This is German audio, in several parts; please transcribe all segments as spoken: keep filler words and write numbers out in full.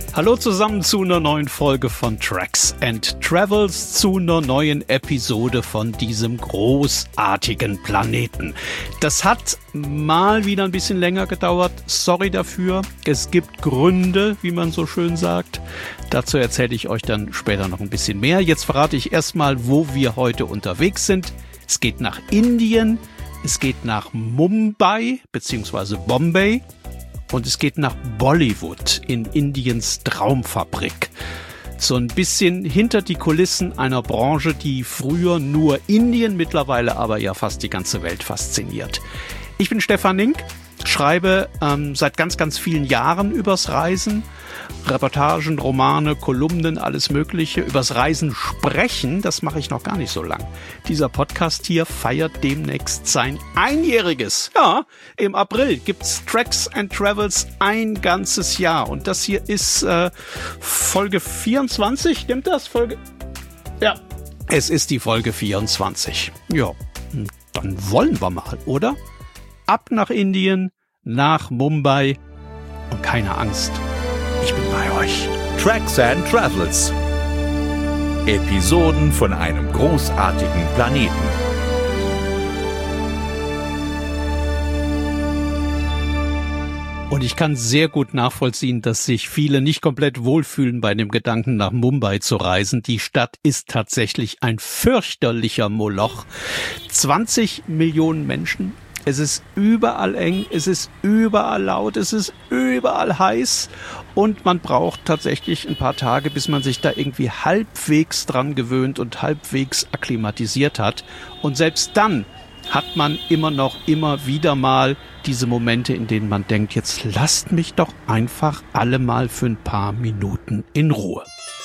Hallo zusammen zu einer neuen Folge von Tracks and Travels, zu einer neuen Episode von diesem großartigen Planeten. Das hat mal wieder ein bisschen länger gedauert, sorry dafür. Es gibt Gründe, wie man so schön sagt. Dazu erzähle ich euch dann später noch ein bisschen mehr. Jetzt verrate ich erstmal, wo wir heute unterwegs sind. Es geht nach Indien, es geht nach Mumbai bzw. Bombay. Und es geht nach Bollywood in Indiens Traumfabrik. So ein bisschen hinter die Kulissen einer Branche, die früher nur Indien, mittlerweile aber ja fast die ganze Welt fasziniert. Ich bin Stefan Nink, schreibe ähm, seit ganz, ganz vielen Jahren übers Reisen. Reportagen, Romane, Kolumnen, alles Mögliche. Übers Reisen sprechen, das mache ich noch gar nicht so lang. Dieser Podcast hier feiert demnächst sein Einjähriges. Ja, im April gibt's Tracks and Travels ein ganzes Jahr. Und das hier ist äh, Folge vierundzwanzig, stimmt das? Folge? Ja, es ist die Folge vierundzwanzig. Ja, dann wollen wir mal, oder? Ab nach Indien, nach Mumbai und keine Angst. Ich bin bei euch. Tracks and Travels. Episoden von einem großartigen Planeten. Und ich kann sehr gut nachvollziehen, dass sich viele nicht komplett wohlfühlen bei dem Gedanken, nach Mumbai zu reisen. Die Stadt ist tatsächlich ein fürchterlicher Moloch. zwanzig Millionen Menschen. Es ist überall eng, es ist überall laut, es ist überall heiß und man braucht tatsächlich ein paar Tage, bis man sich da irgendwie halbwegs dran gewöhnt und halbwegs akklimatisiert hat. Und selbst dann hat man immer noch, immer wieder mal diese Momente, in denen man denkt, jetzt lasst mich doch einfach alle mal für ein paar Minuten in Ruhe.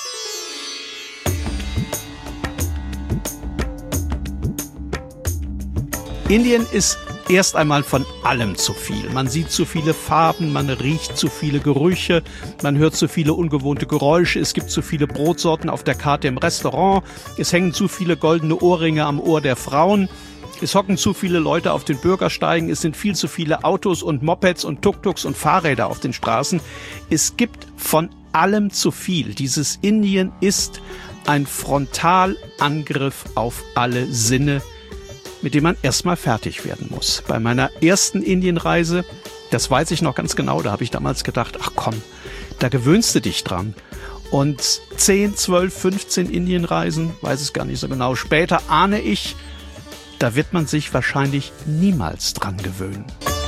Indien ist erst einmal von allem zu viel. Man sieht zu viele Farben, man riecht zu viele Gerüche, man hört zu viele ungewohnte Geräusche, es gibt zu viele Brotsorten auf der Karte im Restaurant, es hängen zu viele goldene Ohrringe am Ohr der Frauen, es hocken zu viele Leute auf den Bürgersteigen, es sind viel zu viele Autos und Mopeds und Tuk-Tuks und Fahrräder auf den Straßen. Es gibt von allem zu viel. Dieses Indien ist ein Frontalangriff auf alle Sinne, mit dem man erstmal fertig werden muss. Bei meiner ersten Indienreise, das weiß ich noch ganz genau, da habe ich damals gedacht, ach komm, da gewöhnst du dich dran. Und zehn, zwölf, fünfzehn Indienreisen, weiß es gar nicht so genau, später ahne ich, da wird man sich wahrscheinlich niemals dran gewöhnen.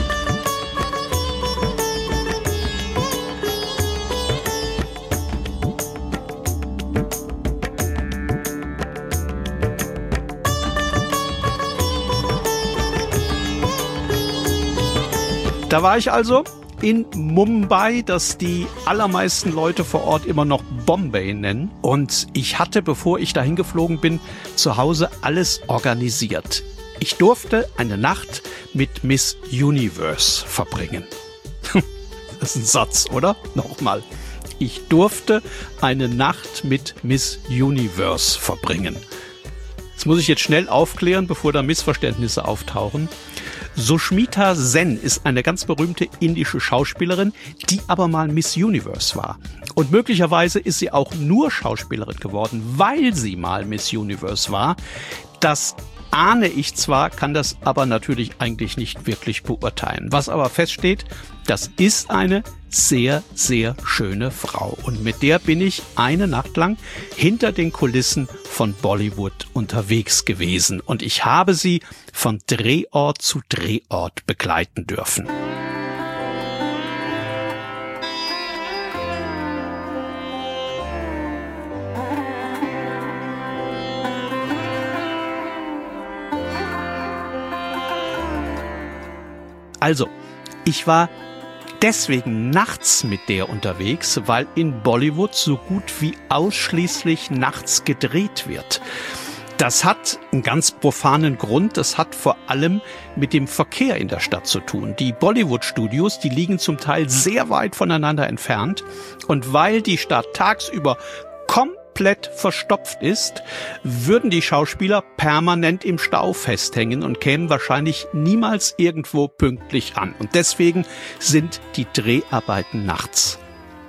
Da war ich also in Mumbai, das die allermeisten Leute vor Ort immer noch Bombay nennen. Und ich hatte, bevor ich dahin geflogen bin, zu Hause alles organisiert. Ich durfte eine Nacht mit Miss Universe verbringen. Das ist ein Satz, oder? Nochmal. Ich durfte eine Nacht mit Miss Universe verbringen. Das muss ich jetzt schnell aufklären, bevor da Missverständnisse auftauchen. Sushmita Sen ist eine ganz berühmte indische Schauspielerin, die aber mal Miss Universe war. Und möglicherweise ist sie auch nur Schauspielerin geworden, weil sie mal Miss Universe war. Das ahne ich zwar, kann das aber natürlich eigentlich nicht wirklich beurteilen. Was aber feststeht, das ist eine sehr, sehr schöne Frau. Und mit der bin ich eine Nacht lang hinter den Kulissen von Bollywood unterwegs gewesen. Und ich habe sie von Drehort zu Drehort begleiten dürfen. Also, ich war deswegen nachts mit der unterwegs, weil in Bollywood so gut wie ausschließlich nachts gedreht wird. Das hat einen ganz profanen Grund. Das hat vor allem mit dem Verkehr in der Stadt zu tun. Die Bollywood-Studios, die liegen zum Teil sehr weit voneinander entfernt. Und weil die Stadt tagsüber komplett verstopft ist, würden die Schauspieler permanent im Stau festhängen und kämen wahrscheinlich niemals irgendwo pünktlich an. Und deswegen sind die Dreharbeiten nachts.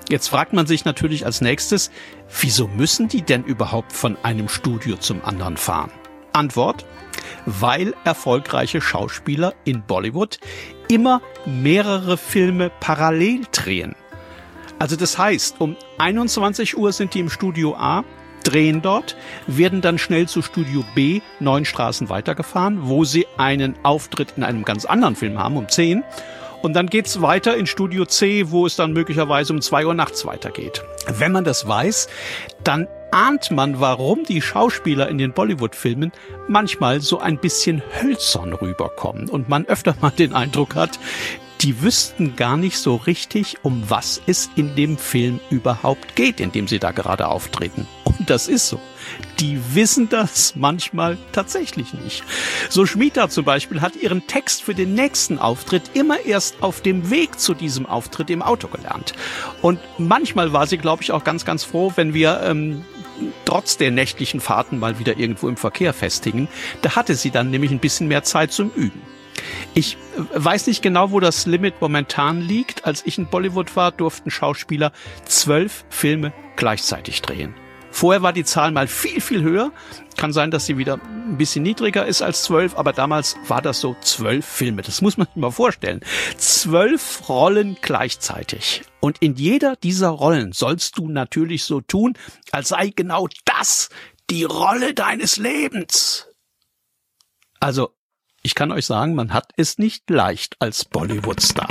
Jetzt fragt man sich natürlich als nächstes, wieso müssen die denn überhaupt von einem Studio zum anderen fahren? Antwort: Weil erfolgreiche Schauspieler in Bollywood immer mehrere Filme parallel drehen. Also das heißt, um einundzwanzig Uhr sind die im Studio A, drehen dort, werden dann schnell zu Studio B, neun Straßen weitergefahren, wo sie einen Auftritt in einem ganz anderen Film haben, um zehn. Und dann geht's weiter in Studio C, wo es dann möglicherweise um zwei Uhr nachts weitergeht. Wenn man das weiß, dann ahnt man, warum die Schauspieler in den Bollywood-Filmen manchmal so ein bisschen hölzern rüberkommen und man öfter mal den Eindruck hat, die wüssten gar nicht so richtig, um was es in dem Film überhaupt geht, in dem sie da gerade auftreten. Und das ist so. Die wissen das manchmal tatsächlich nicht. So Smita zum Beispiel hat ihren Text für den nächsten Auftritt immer erst auf dem Weg zu diesem Auftritt im Auto gelernt. Und manchmal war sie, glaube ich, auch ganz, ganz froh, wenn wir ähm, trotz der nächtlichen Fahrten mal wieder irgendwo im Verkehr festhingen. Da hatte sie dann nämlich ein bisschen mehr Zeit zum Üben. Ich weiß nicht genau, wo das Limit momentan liegt. Als ich in Bollywood war, durften Schauspieler zwölf Filme gleichzeitig drehen. Vorher war die Zahl mal viel, viel höher. Kann sein, dass sie wieder ein bisschen niedriger ist als zwölf, aber damals war das so zwölf Filme. Das muss man sich mal vorstellen. Zwölf Rollen gleichzeitig. Und in jeder dieser Rollen sollst du natürlich so tun, als sei genau das die Rolle deines Lebens. Also, ich kann euch sagen, man hat es nicht leicht als Bollywood-Star.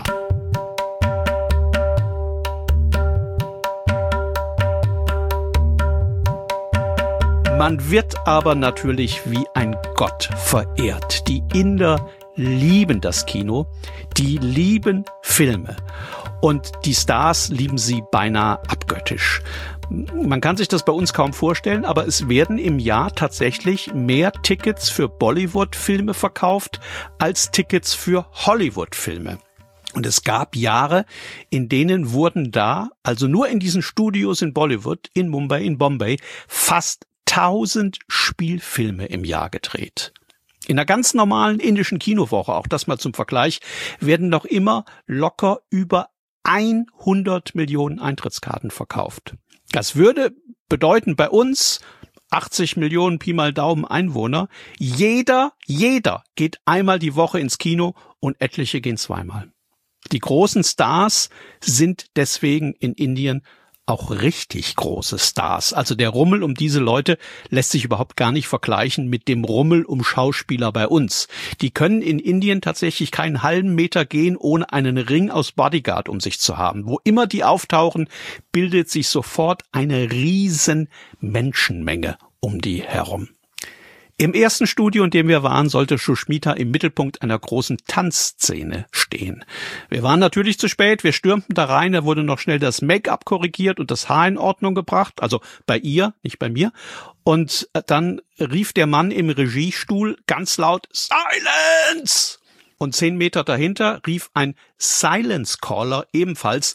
Man wird aber natürlich wie ein Gott verehrt. Die Inder lieben das Kino, die lieben Filme und die Stars lieben sie beinahe abgöttisch. Man kann sich das bei uns kaum vorstellen, aber es werden im Jahr tatsächlich mehr Tickets für Bollywood-Filme verkauft als Tickets für Hollywood-Filme. Und es gab Jahre, in denen wurden da, also nur in diesen Studios in Bollywood, in Mumbai, in Bombay, fast tausend Spielfilme im Jahr gedreht. In einer ganz normalen indischen Kinowoche, auch das mal zum Vergleich, werden noch immer locker über hundert Millionen Eintrittskarten verkauft. Das würde bedeuten bei uns achtzig Millionen Pi mal Daumen Einwohner. Jeder, jeder geht einmal die Woche ins Kino und etliche gehen zweimal. Die großen Stars sind deswegen in Indien auch richtig große Stars. Also der Rummel um diese Leute lässt sich überhaupt gar nicht vergleichen mit dem Rummel um Schauspieler bei uns. Die können in Indien tatsächlich keinen halben Meter gehen, ohne einen Ring aus Bodyguard um sich zu haben. Wo immer die auftauchen, bildet sich sofort eine riesen Menschenmenge um die herum. Im ersten Studio, in dem wir waren, sollte Sushmita im Mittelpunkt einer großen Tanzszene stehen. Wir waren natürlich zu spät, wir stürmten da rein, da wurde noch schnell das Make-up korrigiert und das Haar in Ordnung gebracht, also bei ihr, nicht bei mir. Und dann rief der Mann im Regiestuhl ganz laut Silence! Und zehn Meter dahinter rief ein Silence Caller ebenfalls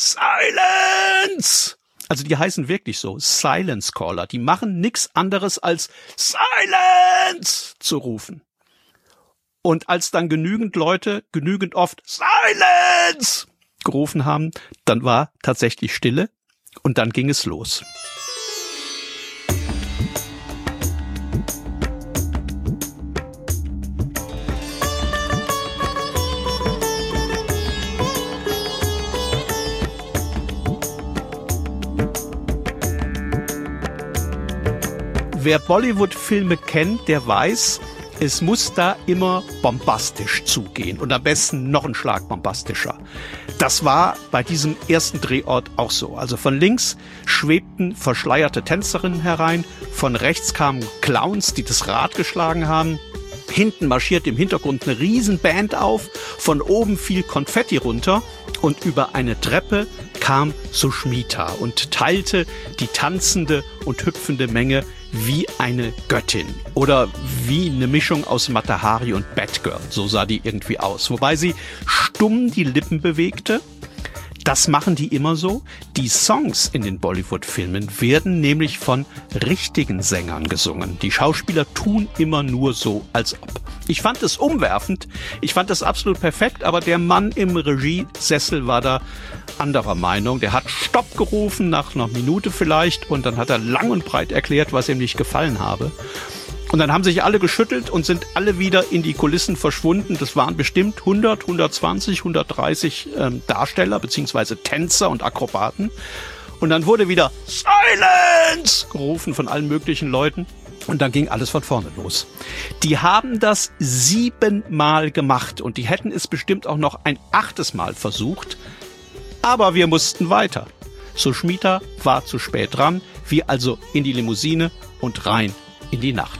Silence! Also die heißen wirklich so, Silence Caller. Die machen nichts anderes als Silence zu rufen. Und als dann genügend Leute, genügend oft Silence gerufen haben, dann war tatsächlich Stille und dann ging es los. Wer Bollywood-Filme kennt, der weiß, es muss da immer bombastisch zugehen und am besten noch einen Schlag bombastischer. Das war bei diesem ersten Drehort auch so. Also von links schwebten verschleierte Tänzerinnen herein, von rechts kamen Clowns, die das Rad geschlagen haben. Hinten marschiert im Hintergrund eine Riesenband auf, von oben fiel Konfetti runter und über eine Treppe kam Sushmita und teilte die tanzende und hüpfende Menge wie eine Göttin oder wie eine Mischung aus Mata Hari und Batgirl. So sah die irgendwie aus. Wobei sie stumm die Lippen bewegte, Das machen die immer so. Die Songs in den Bollywood-Filmen werden nämlich von richtigen Sängern gesungen. Die Schauspieler tun immer nur so, als ob. Ich fand es umwerfend. Ich fand das absolut perfekt, aber der Mann im Regiesessel war da anderer Meinung. Der hat Stopp gerufen nach einer Minute vielleicht und dann hat er lang und breit erklärt, was ihm nicht gefallen habe. Und dann haben sich alle geschüttelt und sind alle wieder in die Kulissen verschwunden. Das waren bestimmt hundert, hundertzwanzig, hundertdreißig ähm, Darsteller beziehungsweise Tänzer und Akrobaten. Und dann wurde wieder Silence gerufen von allen möglichen Leuten. Und dann ging alles von vorne los. Die haben das siebenmal gemacht und die hätten es bestimmt auch noch ein achtes Mal versucht. Aber wir mussten weiter. Sushmita war zu spät dran. Wir also in die Limousine und rein in die Nacht.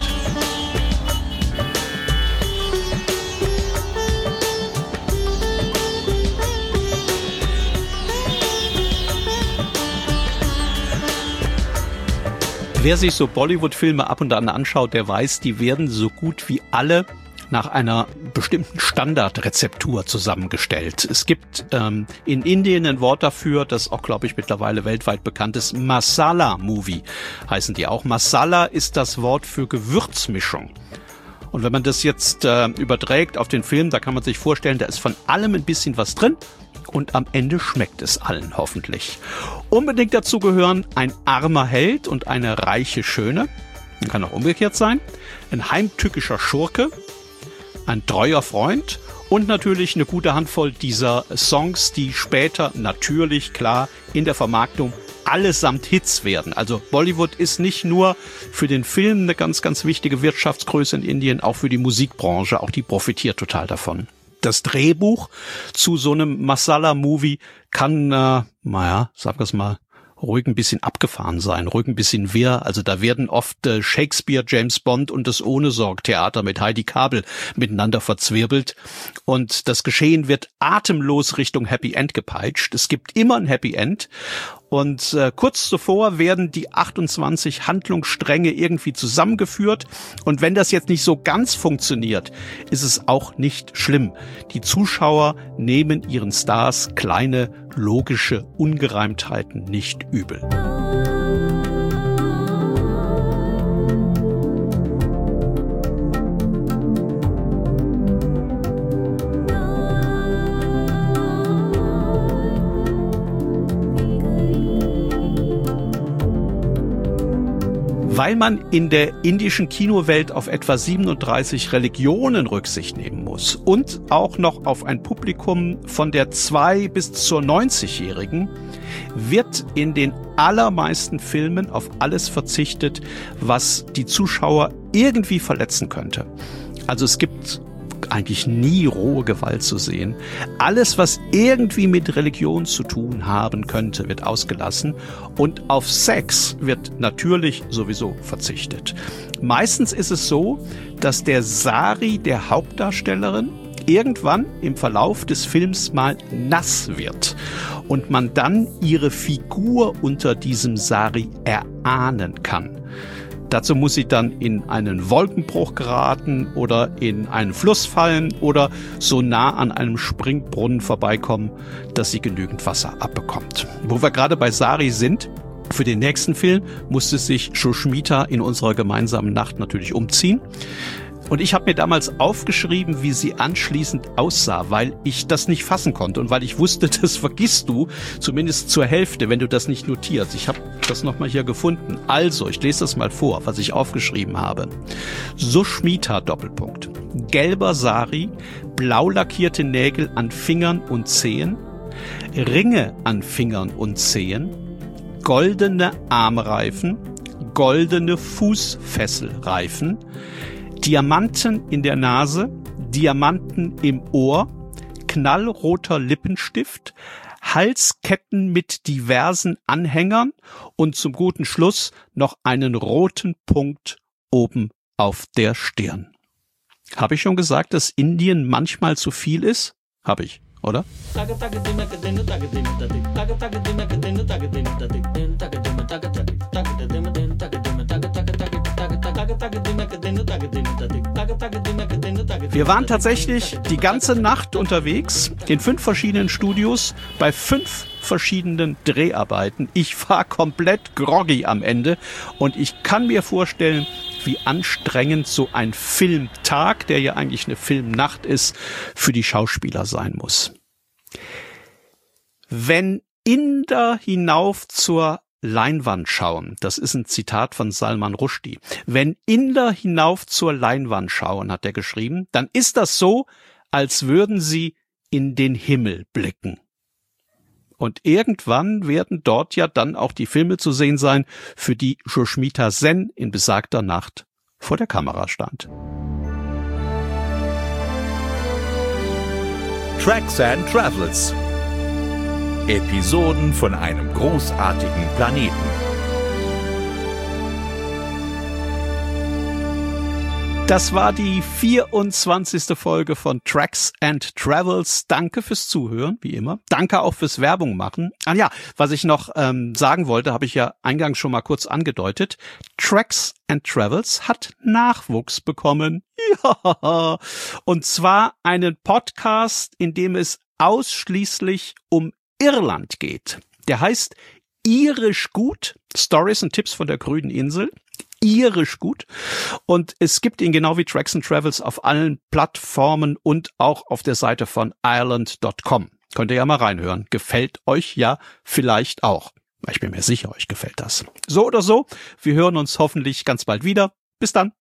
Wer sich so Bollywood-Filme ab und an anschaut, der weiß, die werden so gut wie alle nach einer bestimmten Standardrezeptur zusammengestellt. Es gibt ähm, in Indien ein Wort dafür, das auch, glaube ich, mittlerweile weltweit bekannt ist. Masala-Movie heißen die auch. Masala ist das Wort für Gewürzmischung. Und wenn man das jetzt äh, überträgt auf den Film, da kann man sich vorstellen, da ist von allem ein bisschen was drin. Und am Ende schmeckt es allen hoffentlich. Unbedingt dazu gehören ein armer Held und eine reiche Schöne. Kann auch umgekehrt sein. Ein heimtückischer Schurke. Ein treuer Freund. Und natürlich eine gute Handvoll dieser Songs, die später natürlich, klar, in der Vermarktung allesamt Hits werden. Also Bollywood ist nicht nur für den Film eine ganz, ganz wichtige Wirtschaftsgröße in Indien, auch für die Musikbranche. Auch die profitiert total davon. Das Drehbuch zu so einem Masala-Movie kann, äh, naja, sagen wir es mal, ruhig ein bisschen abgefahren sein, ruhig ein bisschen wirr. Also da werden oft äh, Shakespeare, James Bond und das Ohne-Sorg-Theater mit Heidi Kabel miteinander verzwirbelt. Und das Geschehen wird atemlos Richtung Happy End gepeitscht. Es gibt immer ein Happy End. Und äh, kurz zuvor werden die achtundzwanzig Handlungsstränge irgendwie zusammengeführt. Und wenn das jetzt nicht so ganz funktioniert, ist es auch nicht schlimm. Die Zuschauer nehmen ihren Stars kleine logische Ungereimtheiten nicht übel. Weil man in der indischen Kinowelt auf etwa siebenunddreißig Religionen Rücksicht nehmen muss und auch noch auf ein Publikum von der zwei bis zur neunzigjährigen, wird in den allermeisten Filmen auf alles verzichtet, was die Zuschauer irgendwie verletzen könnte. Also es gibt eigentlich nie rohe Gewalt zu sehen. Alles, was irgendwie mit Religion zu tun haben könnte, wird ausgelassen und auf Sex wird natürlich sowieso verzichtet. Meistens ist es so, dass der Sari der Hauptdarstellerin irgendwann im Verlauf des Films mal nass wird und man dann ihre Figur unter diesem Sari erahnen kann. Dazu muss sie dann in einen Wolkenbruch geraten oder in einen Fluss fallen oder so nah an einem Springbrunnen vorbeikommen, dass sie genügend Wasser abbekommt. Wo wir gerade bei Sari sind, für den nächsten Film musste sich Sushmita in unserer gemeinsamen Nacht natürlich umziehen. Und ich habe mir damals aufgeschrieben, wie sie anschließend aussah, weil ich das nicht fassen konnte und weil ich wusste, das vergisst du zumindest zur Hälfte, wenn du das nicht notierst. Ich habe das nochmal hier gefunden. Also, ich lese das mal vor, was ich aufgeschrieben habe. Sushmita, Doppelpunkt. Gelber Sari, blau lackierte Nägel an Fingern und Zehen, Ringe an Fingern und Zehen, goldene Armreifen, goldene Fußfesselreifen, Diamanten in der Nase, Diamanten im Ohr, knallroter Lippenstift, Halsketten mit diversen Anhängern und zum guten Schluss noch einen roten Punkt oben auf der Stirn. Habe ich schon gesagt, dass Indien manchmal zu viel ist? Habe ich, oder? Wir waren tatsächlich die ganze Nacht unterwegs in fünf verschiedenen Studios bei fünf verschiedenen Dreharbeiten. Ich war komplett groggy am Ende und ich kann mir vorstellen, wie anstrengend so ein Filmtag, der ja eigentlich eine Filmnacht ist, für die Schauspieler sein muss. Wenn Inder hinauf zur Leinwand schauen, das ist ein Zitat von Salman Rushdie. Wenn Inder hinauf zur Leinwand schauen, hat er geschrieben, dann ist das so, als würden sie in den Himmel blicken. Und irgendwann werden dort ja dann auch die Filme zu sehen sein, für die Sushmita Sen in besagter Nacht vor der Kamera stand. Tracks and Travels. Episoden von einem großartigen Planeten. Das war die vierundzwanzigste Folge von Tracks and Travels. Danke fürs Zuhören, wie immer. Danke auch fürs Werbung machen. Ah ja, was ich noch ähm, sagen wollte, habe ich ja eingangs schon mal kurz angedeutet. Tracks and Travels hat Nachwuchs bekommen. Ja. Und zwar einen Podcast, in dem es ausschließlich um Irland geht. Der heißt Irisch gut, Stories und Tipps von der grünen Insel. Irisch gut. Und es gibt ihn genau wie Tracks and Travels auf allen Plattformen und auch auf der Seite von Ireland Punkt com. Könnt ihr ja mal reinhören. Gefällt euch ja vielleicht auch. Ich bin mir sicher, euch gefällt das. So oder so, wir hören uns hoffentlich ganz bald wieder. Bis dann.